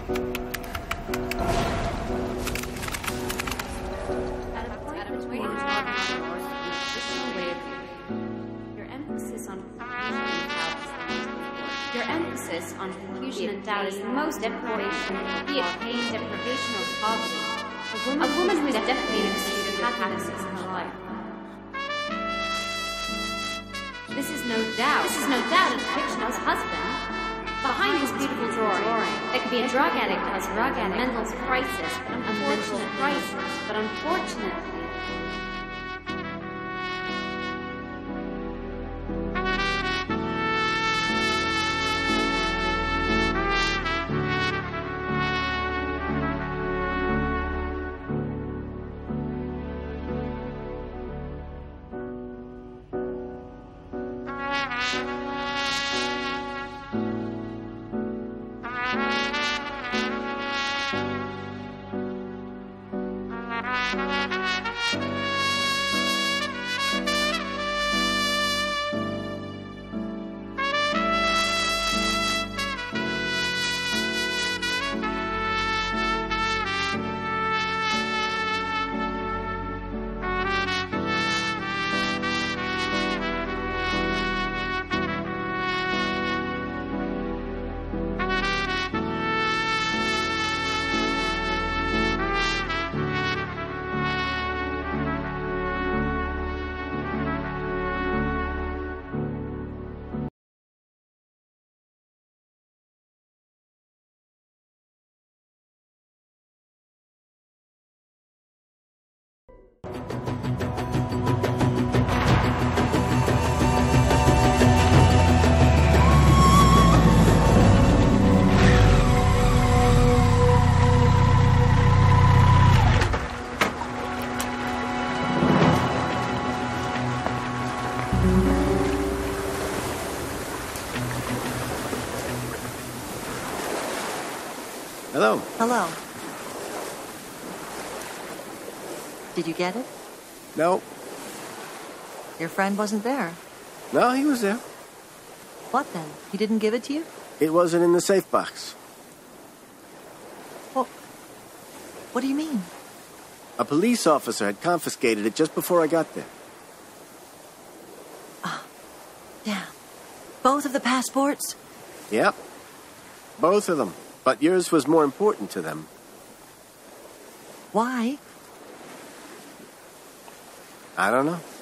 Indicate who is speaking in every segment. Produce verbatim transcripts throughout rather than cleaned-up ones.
Speaker 1: Your emphasis on confusion and doubt is the most important, be it pain, deprivation, or poverty. A woman, a woman who is definitely in pursuit of happiness in her life. This is no doubt. This is no doubt a depiction of his husband. Behind his beautiful drawing, there could be a drug addict who has drug addict, mental crisis, but unfortunately, crisis, but unfortunately.
Speaker 2: Hello.
Speaker 3: Hello. Did you get it?
Speaker 2: No.
Speaker 3: Your friend wasn't there.
Speaker 2: No, he was there.
Speaker 3: What then? He didn't give it to you?
Speaker 2: It wasn't in the safe box.
Speaker 3: Well, what do you mean?
Speaker 2: A police officer had confiscated it just before I got there.
Speaker 3: Ah, damn. Both of the passports?
Speaker 2: Yep. Both of them. But yours was more important to them.
Speaker 3: Why?
Speaker 2: I don't know.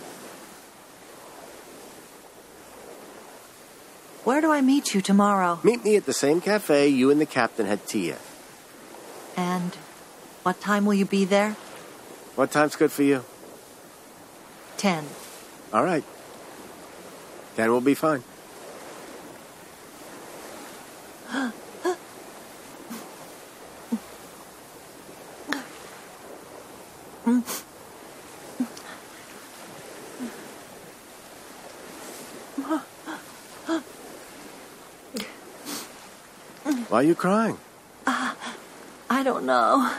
Speaker 3: Where do I meet you tomorrow?
Speaker 2: Meet me at the same cafe you and the captain had tea at.
Speaker 3: And what time will you be there?
Speaker 2: What time's good for you?
Speaker 3: Ten.
Speaker 2: All right. Ten will be fine. Why are you crying?
Speaker 3: Uh, I don't know.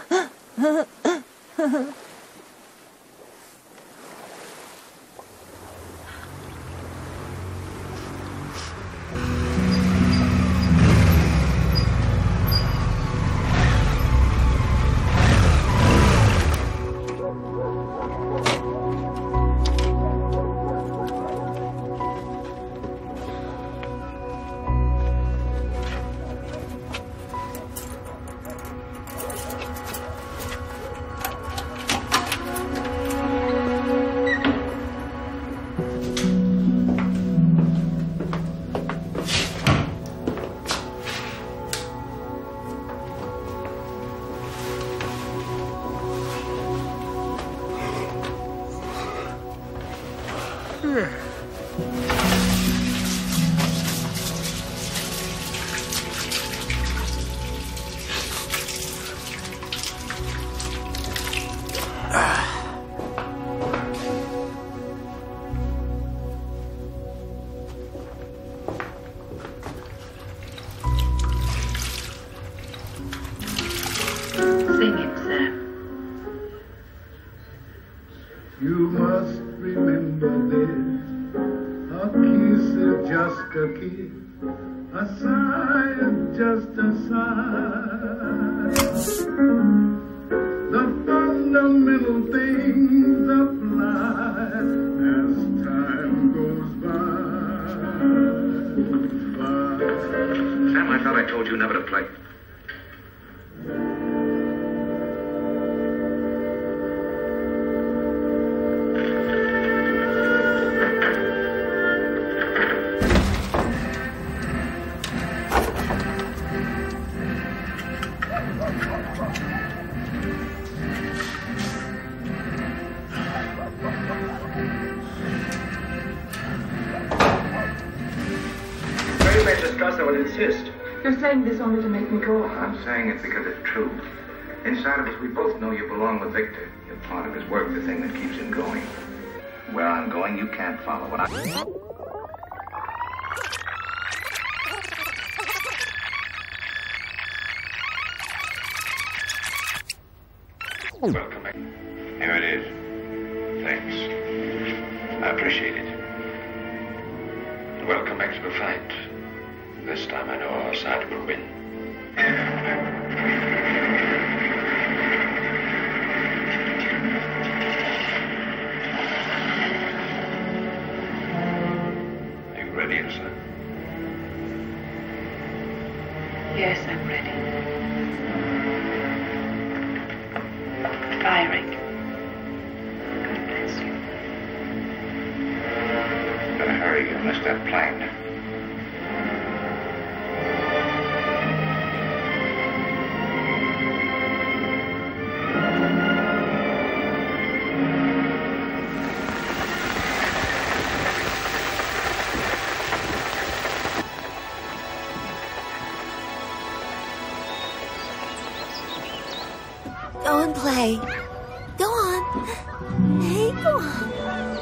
Speaker 4: You must remember this, a kiss is just a kiss. A sigh is just a sigh. The fundamental things apply as time goes by. by.
Speaker 5: Sam, I thought I told you never to play.
Speaker 6: I would insist.
Speaker 7: You're saying this only to make me go.
Speaker 5: I'm saying it because it's true. Inside of us, we both know you belong with Victor. You're part of his work, the thing that keeps him going. Where I'm going, you can't follow. What I... Welcome. Here it is. Thanks. I appreciate it. Welcome, Expo Fight. This time I know our side will win. Are you ready, Elsa?
Speaker 7: Yes, I'm ready. Firing. God bless you.
Speaker 5: Better hurry, you'll miss that plane.
Speaker 8: Go and play. Go on. Hey, go on.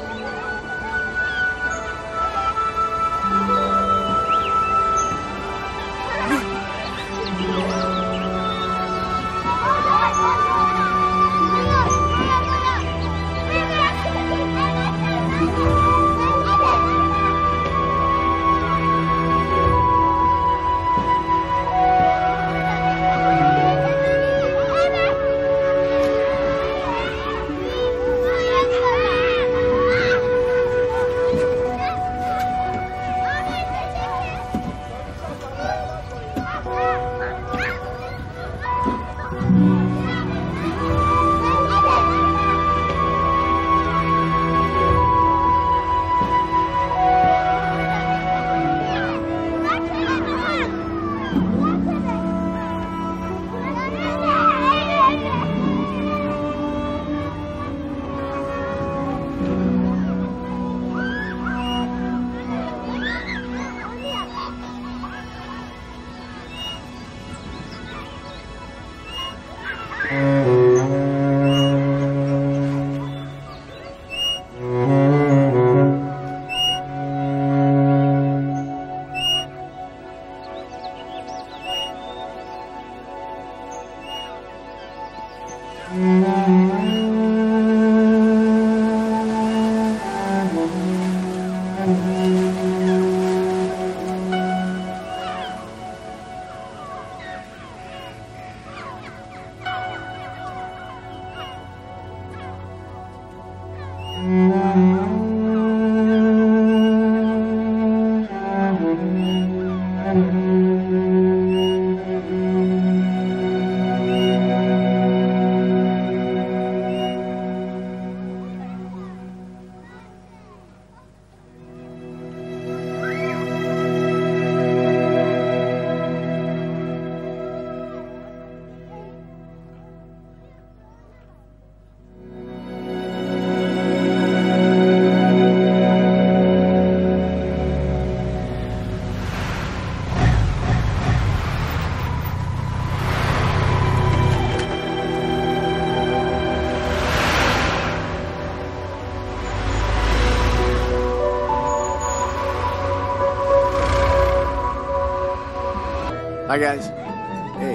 Speaker 2: Hi, guys. Hey.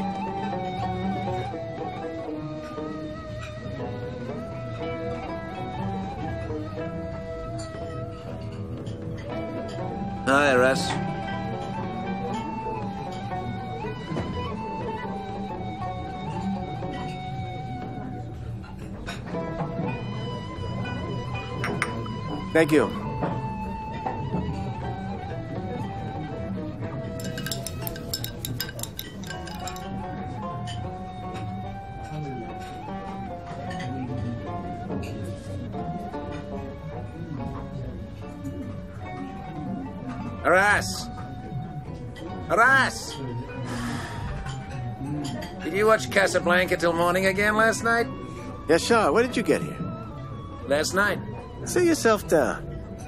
Speaker 9: Hi, Russ.
Speaker 2: Thank you.
Speaker 9: Horace! Horace! Did you watch Casablanca till morning again last night?
Speaker 2: Yeah, sure. When did you get here?
Speaker 9: Last night.
Speaker 2: Sit yourself down.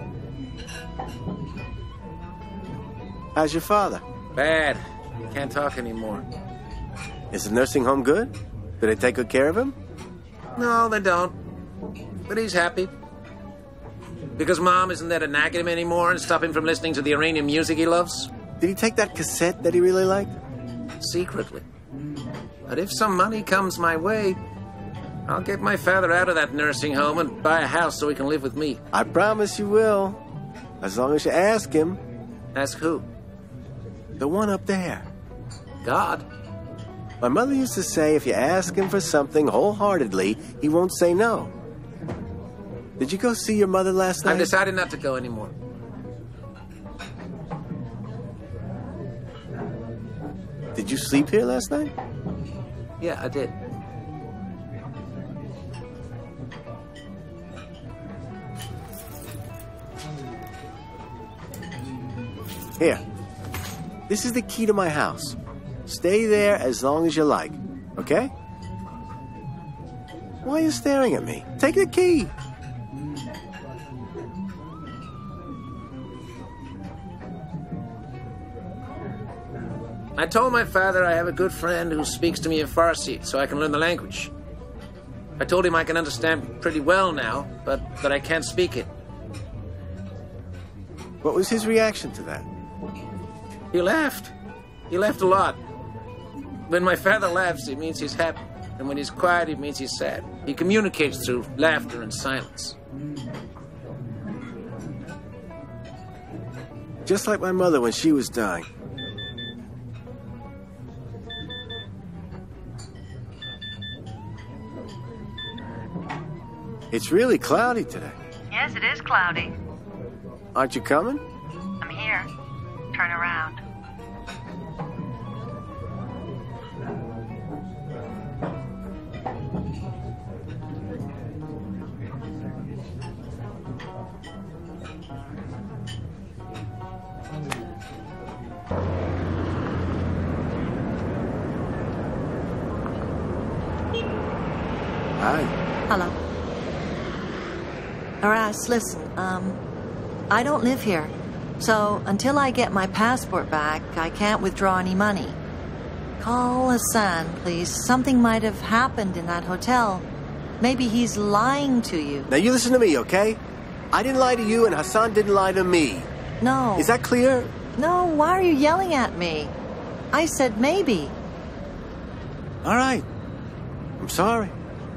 Speaker 2: How's your father?
Speaker 9: Bad. Can't talk anymore.
Speaker 2: Is the nursing home good? Do they take good care of him?
Speaker 9: No, they don't. But he's happy. Because Mom isn't there to nag him anymore and stop him from listening to the Iranian music he loves.
Speaker 2: Did he take that cassette that he really liked?
Speaker 9: Secretly. But if some money comes my way, I'll get my father out of that nursing home and buy a house so he can live with me.
Speaker 2: I promise you will. As long as you ask him.
Speaker 9: Ask who?
Speaker 2: The one up there.
Speaker 9: God.
Speaker 2: My mother used to say if you ask him for something wholeheartedly, he won't say no. Did you go see your mother last night?
Speaker 9: I've decided not to go anymore.
Speaker 2: Did you sleep here last night?
Speaker 9: Yeah, I did.
Speaker 2: Here. This is the key to my house. Stay there as long as you like, okay? Why are you staring at me? Take the key.
Speaker 9: I told my father I have a good friend who speaks to me in Farsi so I can learn the language. I told him I can understand pretty well now, but that I can't speak it.
Speaker 2: What was his reaction to that?
Speaker 9: He laughed. He laughed a lot. When my father laughs, it means he's happy. And when he's quiet, it means he's sad. He communicates through laughter and silence.
Speaker 2: Just like my mother when she was dying. It's really cloudy today.
Speaker 3: Yes, it is cloudy.
Speaker 2: Aren't you coming?
Speaker 3: I'm here. Turn around.
Speaker 2: Hi.
Speaker 3: Hello. Horace, listen, um, I don't live here. So until I get my passport back, I can't withdraw any money. Call Hassan, please. Something might have happened in that hotel. Maybe he's lying to you.
Speaker 2: Now you listen to me, okay? I didn't lie to you and Hassan didn't lie to me.
Speaker 3: No.
Speaker 2: Is that clear?
Speaker 3: No, why are you yelling at me? I said maybe.
Speaker 2: All right. I'm sorry.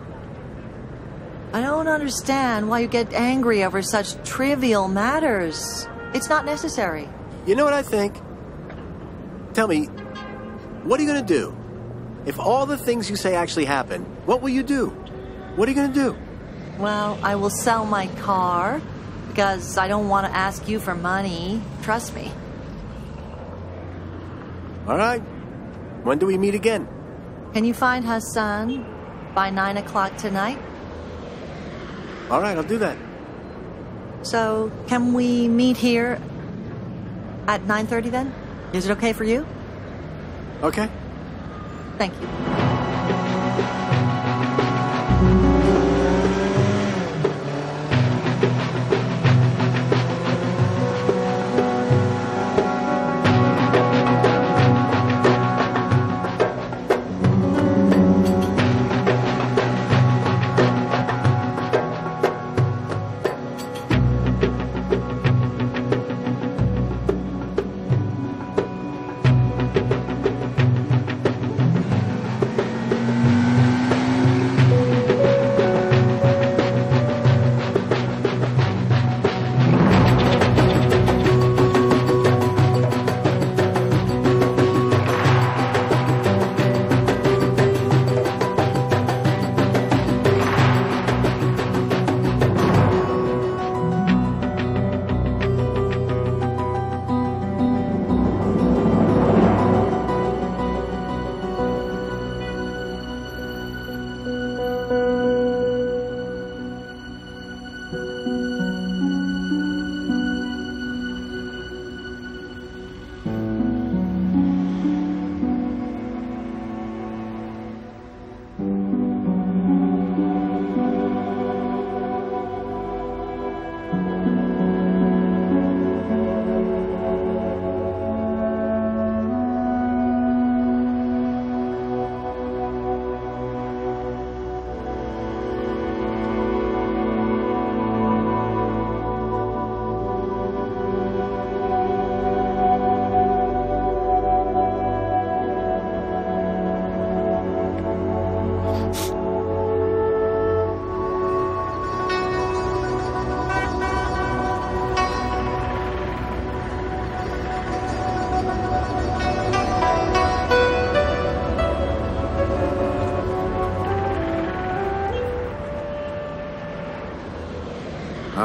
Speaker 3: I don't understand why you get angry over such trivial matters. It's not necessary.
Speaker 2: You know what I think? Tell me, what are you going to do? If all the things you say actually happen, what will you do? What are you going to do?
Speaker 3: Well, I will sell my car because I don't want to ask you for money. Trust me.
Speaker 2: All right. When do we meet again?
Speaker 3: Can you find Hassan by nine o'clock tonight?
Speaker 2: All right, I'll do that.
Speaker 3: So, can we meet here at nine thirty then? Is it okay for you?
Speaker 2: Okay.
Speaker 3: Thank you.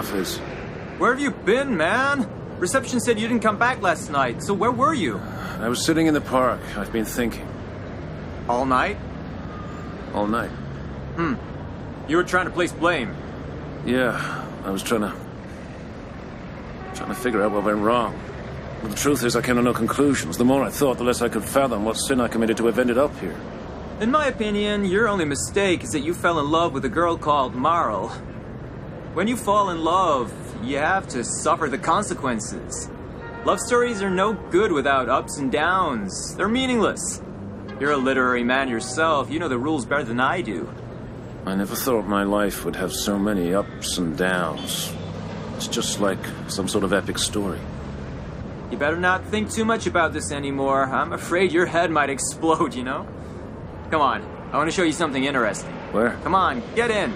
Speaker 9: Hafez.
Speaker 10: Where have you been, man? Reception said you didn't come back last night, so where were you?
Speaker 9: I was sitting in the park. I've been thinking.
Speaker 10: All night?
Speaker 9: All night.
Speaker 10: Hmm. You were trying to place blame.
Speaker 9: Yeah, I was trying to... trying to figure out what went wrong. But the truth is, I came to no conclusions. The more I thought, the less I could fathom what sin I committed to have ended up here.
Speaker 10: In my opinion, your only mistake is that you fell in love with a girl called Marl. When you fall in love, you have to suffer the consequences. Love stories are no good without ups and downs. They're meaningless. You're a literary man yourself. You know the rules better than I do.
Speaker 9: I never thought my life would have so many ups and downs. It's just like some sort of epic story.
Speaker 10: You better not think too much about this anymore. I'm afraid your head might explode, you know? Come on, I want to show you something interesting.
Speaker 9: Where?
Speaker 10: Come on, get in.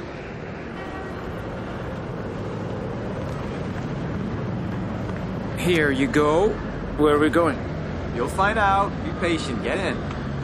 Speaker 10: Here you go.
Speaker 9: Where are we going?
Speaker 10: You'll find out. Be patient. Get in.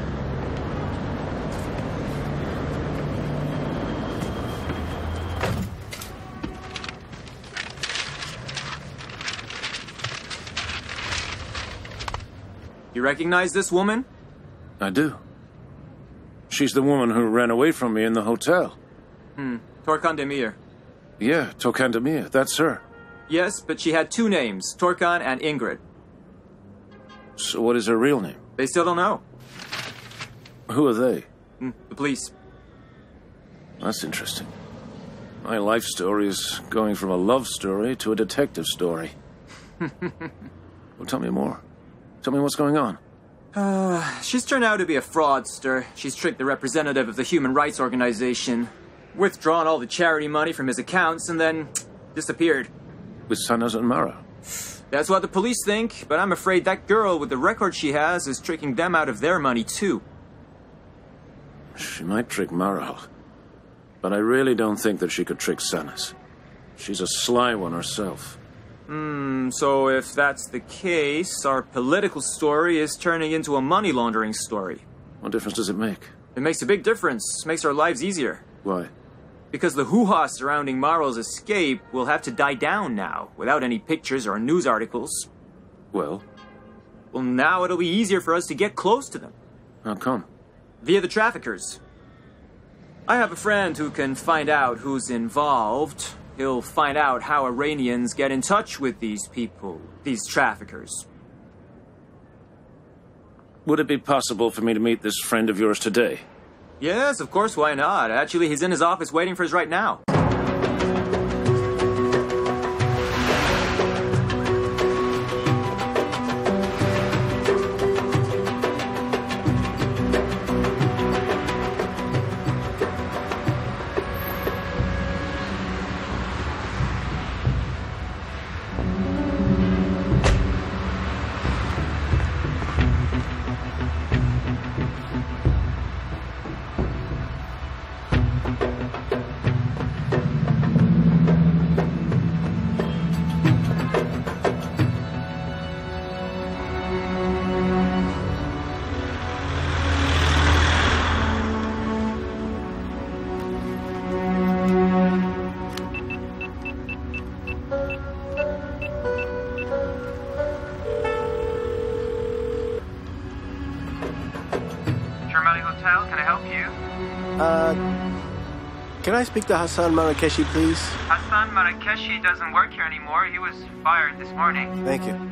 Speaker 10: You recognize this woman?
Speaker 9: I do. She's the woman who ran away from me in the hotel.
Speaker 10: Hmm. Torkan Demir.
Speaker 9: Yeah, Torkan Demir. That's her.
Speaker 10: Yes, but she had two names, Torkan and Ingrid.
Speaker 9: So what is her real name?
Speaker 10: They still don't know.
Speaker 9: Who are they?
Speaker 10: Hmm. The police.
Speaker 9: That's interesting. My life story is going from a love story to a detective story. Well, tell me more. Tell me what's going on.
Speaker 10: Uh, she's turned out to be a fraudster. She's tricked the representative of the Human Rights Organization, withdrawn all the charity money from his accounts, and then disappeared.
Speaker 9: With Sanaz and Mara?
Speaker 10: That's what the police think, but I'm afraid that girl with the record she has is tricking them out of their money, too.
Speaker 9: She might trick Maral, but I really don't think that she could trick Sanaz. She's a sly one herself.
Speaker 10: Hmm, so if that's the case, our political story is turning into a money laundering story.
Speaker 9: What difference does it make?
Speaker 10: It makes a big difference. Makes our lives easier.
Speaker 9: Why?
Speaker 10: Because the hoo-ha surrounding Marl's escape will have to die down now, without any pictures or news articles.
Speaker 9: Well?
Speaker 10: Well, now it'll be easier for us to get close to them.
Speaker 9: How come?
Speaker 10: Via the traffickers. I have a friend who can find out who's involved. He'll find out how Iranians get in touch with these people, these traffickers.
Speaker 9: Would it be possible for me to meet this friend of yours today?
Speaker 10: Yes, of course, why not? Actually, he's in his office waiting for us right now.
Speaker 11: Hotel, can I help you?
Speaker 2: Uh, can I speak to Hassan Marrakeshi, please?
Speaker 11: Hassan Marrakeshi doesn't work here anymore. He was fired this morning.
Speaker 2: Thank you.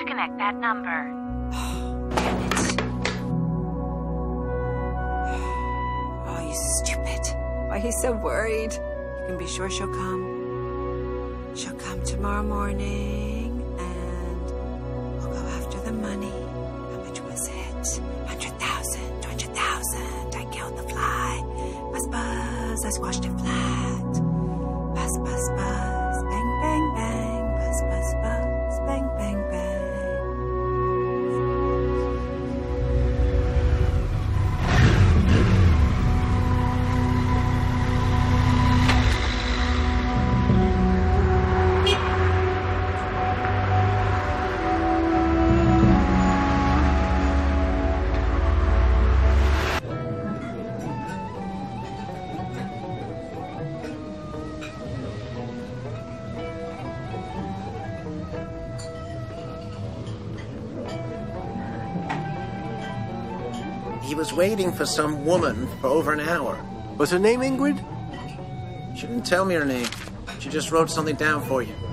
Speaker 12: to connect that number.
Speaker 13: Oh, you stupid. Why, he's so worried. You can be sure she'll come. She'll come tomorrow morning, and we'll go after the money. How much was it? one hundred thousand, two hundred thousand. I killed the fly. Buzz, buzz, I squashed it flat. Buzz, buzz, buzz, bang, bang, bang. Buzz, buzz, buzz, bang, bang, bang.
Speaker 9: He was waiting for some woman for over an hour.
Speaker 2: Was her name Ingrid?
Speaker 9: She didn't tell me her name. She just wrote something down for you.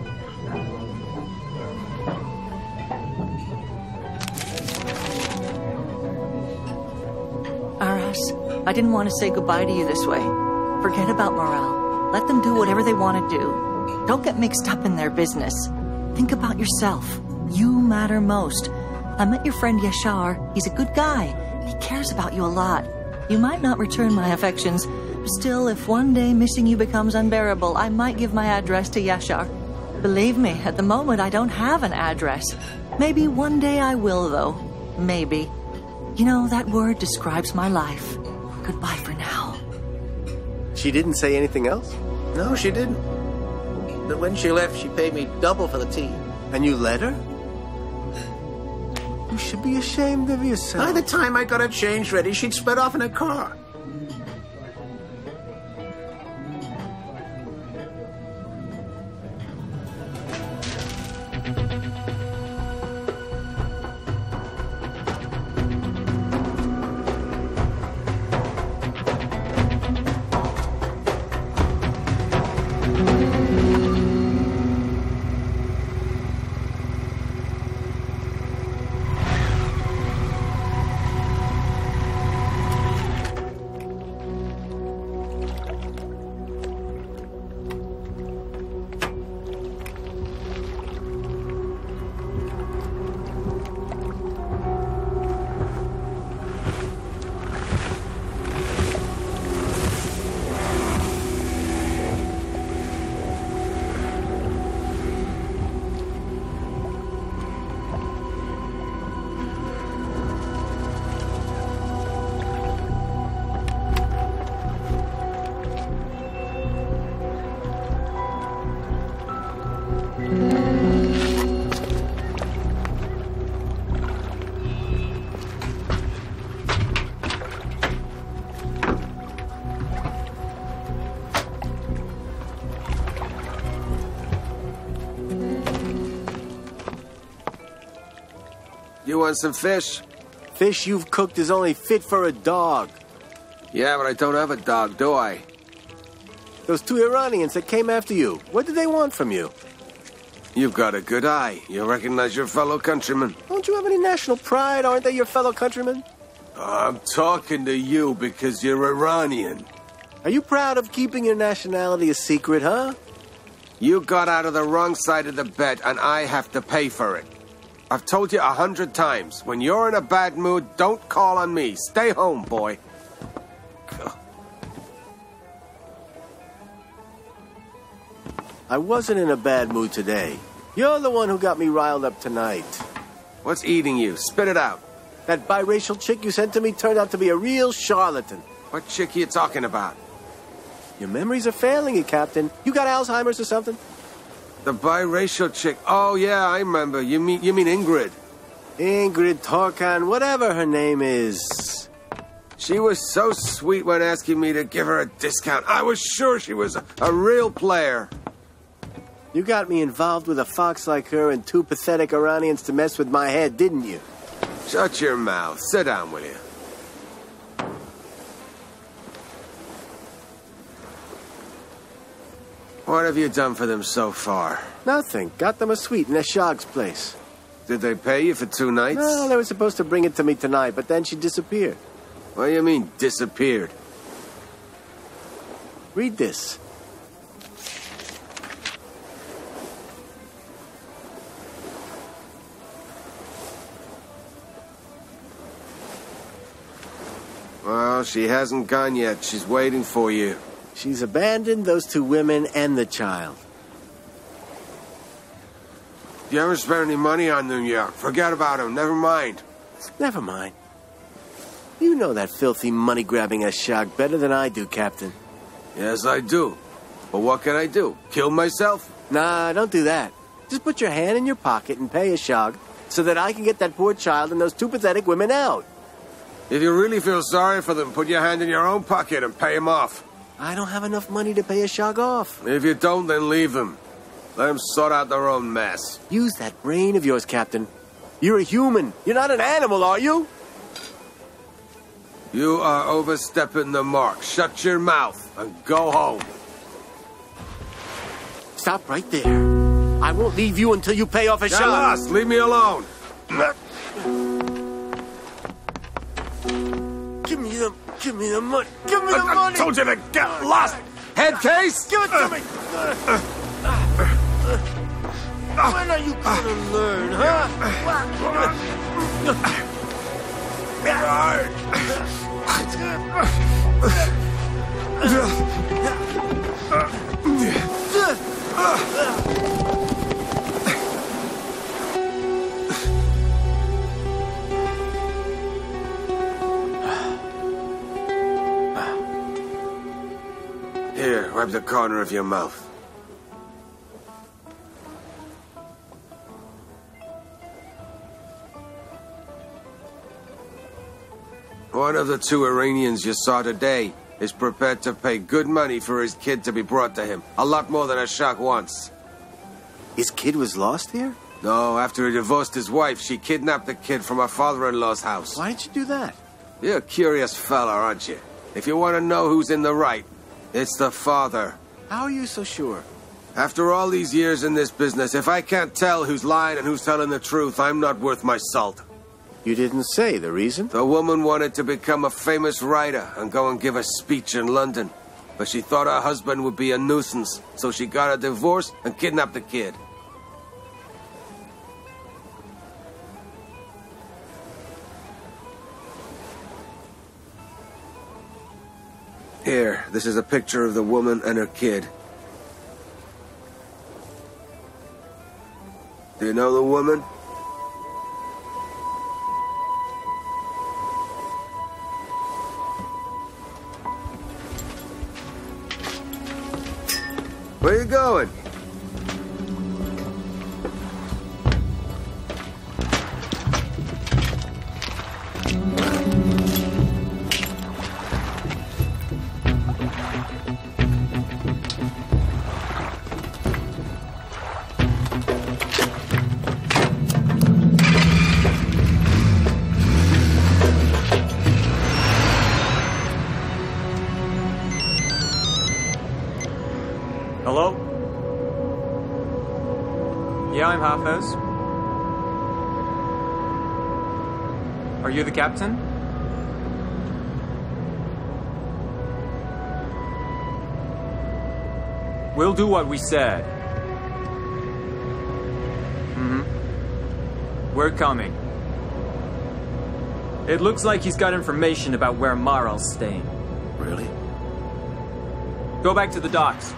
Speaker 3: Aras, I didn't want to say goodbye to you this way. Forget about Morale. Let them do whatever they want to do. Don't get mixed up in their business. Think about yourself. You matter most. I met your friend Yashar. He's a good guy. He cares about you a lot. You might not return my affections, but still, if one day missing you becomes unbearable, I might give my address to Yashar. Believe me, at the moment I don't have an address. Maybe one day I will, though. Maybe. You know, that word describes my life. Goodbye for now.
Speaker 2: She didn't say anything else?
Speaker 9: No, she didn't. But when she left, she paid me double for the tea.
Speaker 2: And you let her? You should be ashamed of yourself.
Speaker 9: By the time I got her change ready, she'd sped off in her car.
Speaker 14: You want some fish?
Speaker 2: Fish you've cooked is only fit for a dog.
Speaker 14: Yeah, but I don't have a dog, do I?
Speaker 2: Those two Iranians that came after you, what did they want from you?
Speaker 14: You've got a good eye. You recognize your fellow countrymen.
Speaker 2: Don't you have any national pride? Aren't they your fellow countrymen?
Speaker 14: I'm talking to you because you're Iranian.
Speaker 2: Are you proud of keeping your nationality a secret, huh?
Speaker 14: You got out of the wrong side of the bed, and I have to pay for it. I've told you a hundred times, when you're in a bad mood, don't call on me. Stay home, boy.
Speaker 2: I wasn't in a bad mood today. You're the one who got me riled up tonight.
Speaker 14: What's eating you? Spit it out.
Speaker 2: That biracial chick you sent to me turned out to be a real charlatan.
Speaker 14: What chick are you talking about?
Speaker 2: Your memories are failing you, Captain. You got Alzheimer's or something?
Speaker 14: The biracial chick. Oh, yeah, I remember. You mean you mean Ingrid.
Speaker 2: Ingrid Torkan, whatever her name is.
Speaker 14: She was so sweet when asking me to give her a discount. I was sure she was a, a real player.
Speaker 2: You got me involved with a fox like her and two pathetic Iranians to mess with my head, didn't you?
Speaker 14: Shut your mouth. Sit down, will you? What have you done for them so far?
Speaker 2: Nothing. Got them a suite in Eshag's place.
Speaker 14: Did they pay you for two nights?
Speaker 2: No, they were supposed to bring it to me tonight, but then she disappeared.
Speaker 14: What do you mean, disappeared?
Speaker 2: Read this.
Speaker 14: Well, she hasn't gone yet. She's waiting for you.
Speaker 2: She's abandoned those two women and the child.
Speaker 14: You ever spent any money on New York? Forget about him. Never mind.
Speaker 2: Never mind. You know that filthy money-grabbing Ashok better than I do, Captain.
Speaker 14: Yes, I do. But what can I do? Kill myself?
Speaker 2: Nah, don't do that. Just put your hand in your pocket and pay Ashok so that I can get that poor child and those two pathetic women out.
Speaker 14: If you really feel sorry for them, put your hand in your own pocket and pay him off.
Speaker 2: I don't have enough money to pay Ashok off.
Speaker 14: If you don't, then leave them. Let them sort out their own mess.
Speaker 2: Use that brain of yours, Captain. You're a human. You're not an animal, are you?
Speaker 14: You are overstepping the mark. Shut your mouth and go home.
Speaker 2: Stop right there. I won't leave you until you pay off Ashok.
Speaker 14: Get lost. Leave me alone.
Speaker 2: Give me the, give me the money. Give me the
Speaker 14: I,
Speaker 2: money.
Speaker 14: I told you to get lost. Head case.
Speaker 2: Give it to me. When are you gonna learn, huh?
Speaker 14: Here, wipe the corner of your mouth. One of the two Iranians you saw today is prepared to pay good money for his kid to be brought to him. A lot more than Ashok wants.
Speaker 2: His kid was lost here?
Speaker 14: No, after he divorced his wife, she kidnapped the kid from her father-in-law's house.
Speaker 2: Why did you do that?
Speaker 14: You're a curious fella, aren't you? If you want to know who's in the right, it's the father.
Speaker 2: How are you so sure?
Speaker 14: After all these years in this business, if I can't tell who's lying and who's telling the truth, I'm not worth my salt.
Speaker 2: You didn't say the reason?
Speaker 14: The woman wanted to become a famous writer and go and give a speech in London. But she thought her husband would be a nuisance, so she got a divorce and kidnapped the kid. Here, this is a picture of the woman and her kid. Do you know the woman? Where are you going?
Speaker 10: Hello? Yeah, I'm Hafez. Are you the captain? We'll do what we said. Mm-hmm. We're coming. It looks like he's got information about where Marl's staying.
Speaker 2: Really?
Speaker 10: Go back to the docks.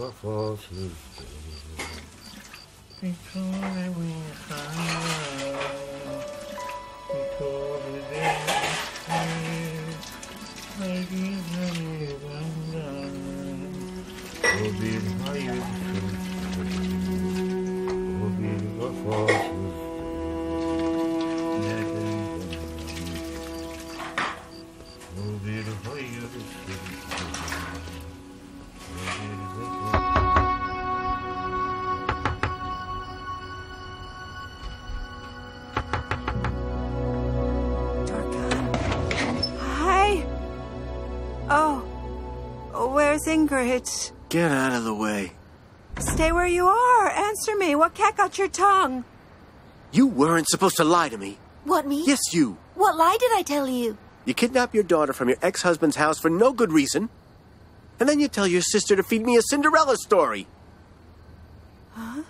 Speaker 13: Ingrid.
Speaker 2: Get out of the way.
Speaker 13: Stay where you are. Answer me. What cat got your tongue?
Speaker 2: You weren't supposed to lie to me.
Speaker 8: What, me?
Speaker 2: Yes, you.
Speaker 8: What lie did I tell you?
Speaker 2: You kidnap your daughter from your ex-husband's house for no good reason. And then you tell your sister to feed me a Cinderella story.
Speaker 13: Huh?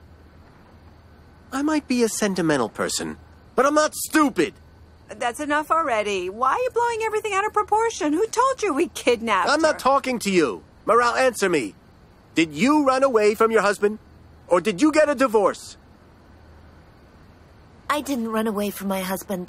Speaker 2: I might be a sentimental person, but I'm not stupid.
Speaker 13: That's enough already. Why are you blowing everything out of proportion? Who told you we kidnapped
Speaker 2: I'm
Speaker 13: her?
Speaker 2: not talking to you. Morale, answer me. Did you run away from your husband? Or did you get a divorce?
Speaker 8: I didn't run away from my husband.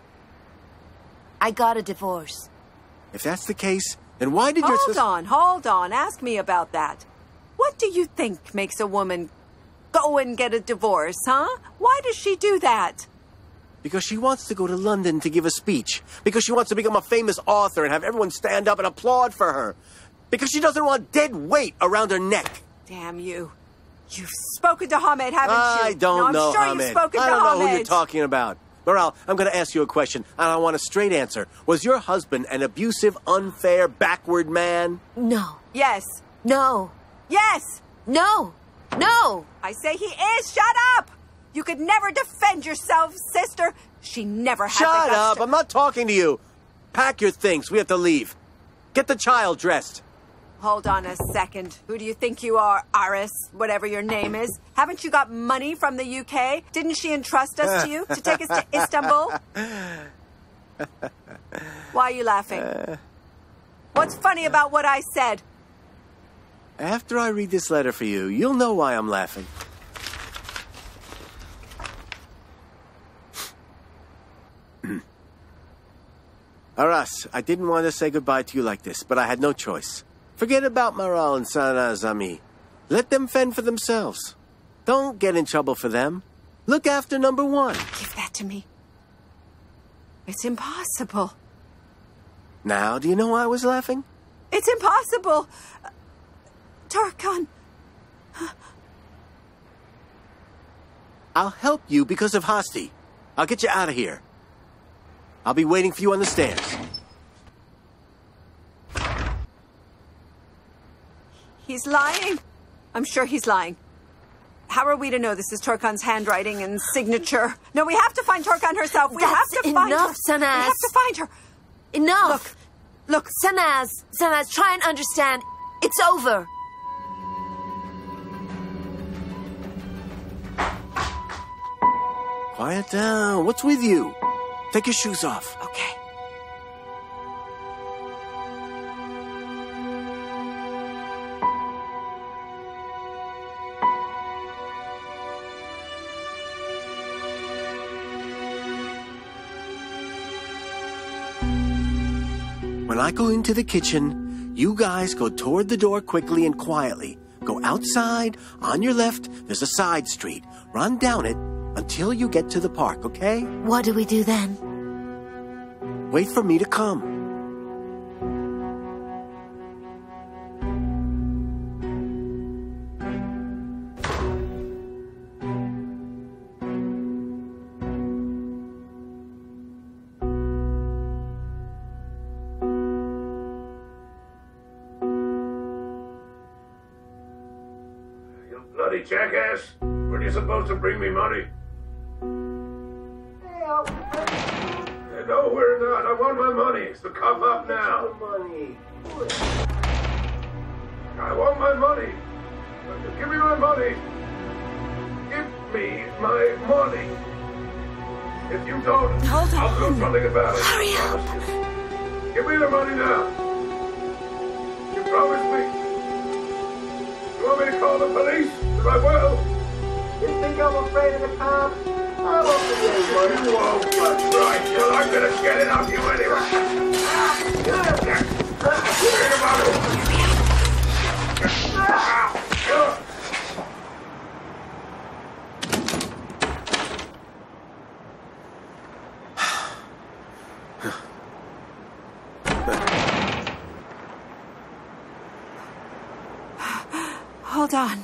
Speaker 8: I got a divorce.
Speaker 2: If that's the case, then why did your
Speaker 13: Hold
Speaker 2: sister...
Speaker 13: on, hold on. Ask me about that. What do you think makes a woman go and get a divorce, huh? Why does she do that?
Speaker 2: Because she wants to go to London to give a speech. Because she wants to become a famous author and have everyone stand up and applaud for her. Because she doesn't want dead weight around her neck.
Speaker 13: Damn you. You've spoken to Hamed, haven't you?
Speaker 2: I don't
Speaker 13: no,
Speaker 2: know,
Speaker 13: I'm sure
Speaker 2: Hamed.
Speaker 13: you've spoken
Speaker 2: I
Speaker 13: to
Speaker 2: don't know
Speaker 13: Hamed.
Speaker 2: who you're talking about. Morale, I'm going to ask you a question, and I want a straight answer. Was your husband an abusive, unfair, backward man?
Speaker 8: No.
Speaker 13: Yes.
Speaker 8: No.
Speaker 13: Yes.
Speaker 8: No. No.
Speaker 13: I say he is. Shut up. You could never defend yourself, sister. She never had
Speaker 2: Shut
Speaker 13: the guts
Speaker 2: up.
Speaker 13: to...
Speaker 2: I'm not talking to you. Pack your things. We have to leave. Get the child dressed.
Speaker 13: Hold on a second. Who do you think you are, Aris, whatever your name is? Haven't you got money from the U K? Didn't she entrust us to you to take us to Istanbul? Why are you laughing?
Speaker 2: Uh,
Speaker 13: What's funny about what I said?
Speaker 2: After I read this letter for you, you'll know why I'm laughing. Aras, I didn't want to say goodbye to you like this, but I had no choice. Forget about Maral and Sana Zami. Let them fend for themselves. Don't get in trouble for them. Look after number one.
Speaker 13: Give that to me. It's impossible.
Speaker 2: Now, do you know why I was laughing?
Speaker 13: It's impossible. Uh, Tarkan.
Speaker 2: I'll help you because of Hasti. I'll get you out of here. I'll be waiting for you on the stairs.
Speaker 13: He's lying. I'm sure he's lying. How are we to know this is Torkan's handwriting and signature? No, we have to find Torkan herself. We
Speaker 8: That's
Speaker 13: have to find
Speaker 8: enough,
Speaker 13: her.
Speaker 8: Sanaz.
Speaker 13: We have to find her.
Speaker 8: Enough.
Speaker 13: Look, look.
Speaker 8: Sanaz, Sanaz, try and understand. It's over.
Speaker 2: Quiet down. What's with you? Take your shoes off.
Speaker 13: Okay.
Speaker 2: When I go into the kitchen, you guys go toward the door quickly and quietly. Go outside. On your left, there's a side street. Run down it until you get to the park, okay?
Speaker 8: What do we do then?
Speaker 2: Wait for me to come.
Speaker 12: Bloody jackass! Weren't you supposed to bring me money? Yeah, no, we're not. I want my money. So come up now.
Speaker 2: Money.
Speaker 12: I want my money. Give me my money. Give me my money. If you don't,
Speaker 8: Hold
Speaker 12: I'll
Speaker 8: on.
Speaker 12: do something about it.
Speaker 8: Hurry up.
Speaker 12: Give me the money now. You promised me. You You want me to call the police? Because I will.
Speaker 15: You think I'm afraid of the cops? I'll open the gate.
Speaker 12: You won't. That's right. Well, I'm going to get it off you anyway.
Speaker 13: Hold on.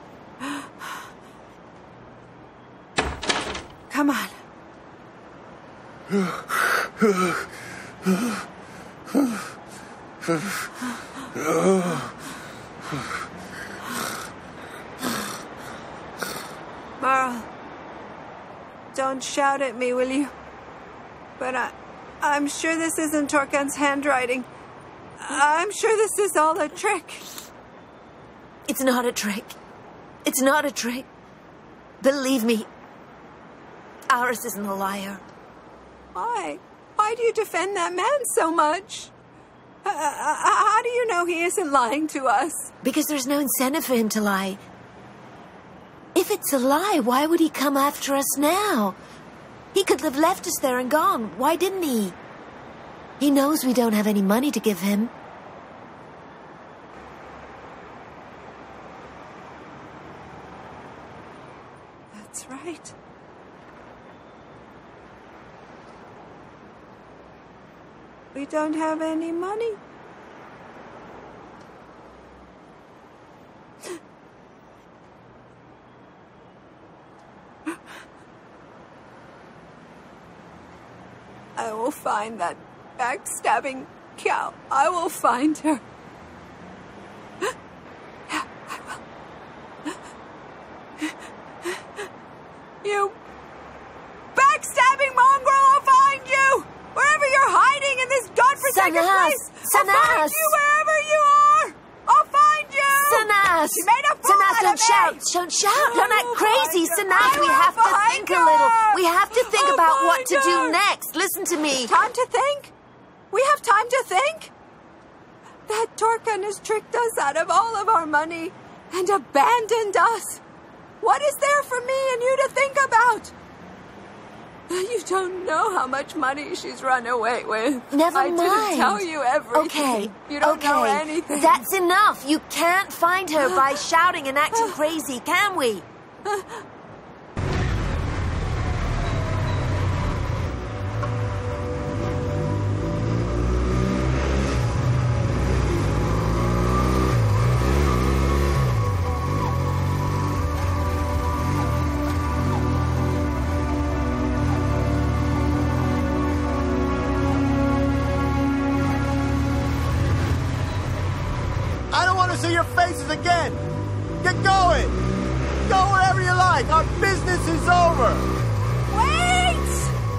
Speaker 13: Come on. Marl, don't shout at me, will you? But I, I'm sure this isn't Torkan's handwriting. I'm sure this is all a trick.
Speaker 8: It's not a trick. It's not a trick. Believe me, Aris isn't a liar.
Speaker 13: Why? Why do you defend that man so much? Uh, how do you know he isn't lying to us?
Speaker 8: Because there's no incentive for him to lie. If it's a lie, why would he come after us now? He could have left us there and gone. Why didn't he? He knows we don't have any money to give him.
Speaker 13: That's right. We don't have any money. I will find that backstabbing cow. I will find her. Yeah, I will. You backstabbing mongrel, I'll find you! Wherever you're hiding in this godforsaken place! I'll find you wherever you are! I'll find you!
Speaker 8: Sanas!
Speaker 13: She made a fool
Speaker 8: Sanas,
Speaker 13: out
Speaker 8: don't
Speaker 13: of me!
Speaker 8: shout! Don't shout! Don't act crazy! Sanas, we have to think
Speaker 13: her.
Speaker 8: a little. We have to think
Speaker 13: I'll
Speaker 8: about what to
Speaker 13: find
Speaker 8: do
Speaker 13: her.
Speaker 8: next. Listen to me.
Speaker 13: Time to think? We have time to think? That Torkan has tricked us out of all of our money and abandoned us. What is there for me and you to think about? You don't know how much money she's run away with.
Speaker 8: Never
Speaker 13: I
Speaker 8: mind.
Speaker 13: I didn't tell you everything.
Speaker 8: Okay.
Speaker 13: You don't
Speaker 8: okay.
Speaker 13: know anything.
Speaker 8: That's enough. You can't find her by shouting and acting crazy, can we?
Speaker 2: I don't want to see your faces again. Get going. Go wherever you like. Our business is over.
Speaker 13: Wait!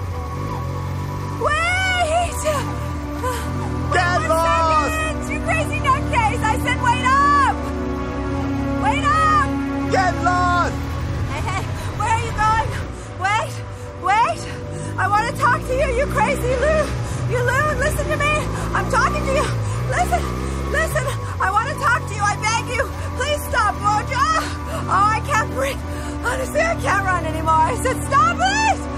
Speaker 13: Wait!
Speaker 2: Get
Speaker 13: Wait
Speaker 2: lost!
Speaker 13: Second. You crazy nutcase! I said wait up! Wait up!
Speaker 2: Get lost!
Speaker 13: Hey, hey, where are you going? Wait, wait! I want to talk to you, you crazy loon! You loon, listen to me! I'm talking to you! Listen, listen! I want to talk to you, I beg you! Please stop, won't you? Oh, I can't breathe! Honestly, I can't run anymore! I said stop, please!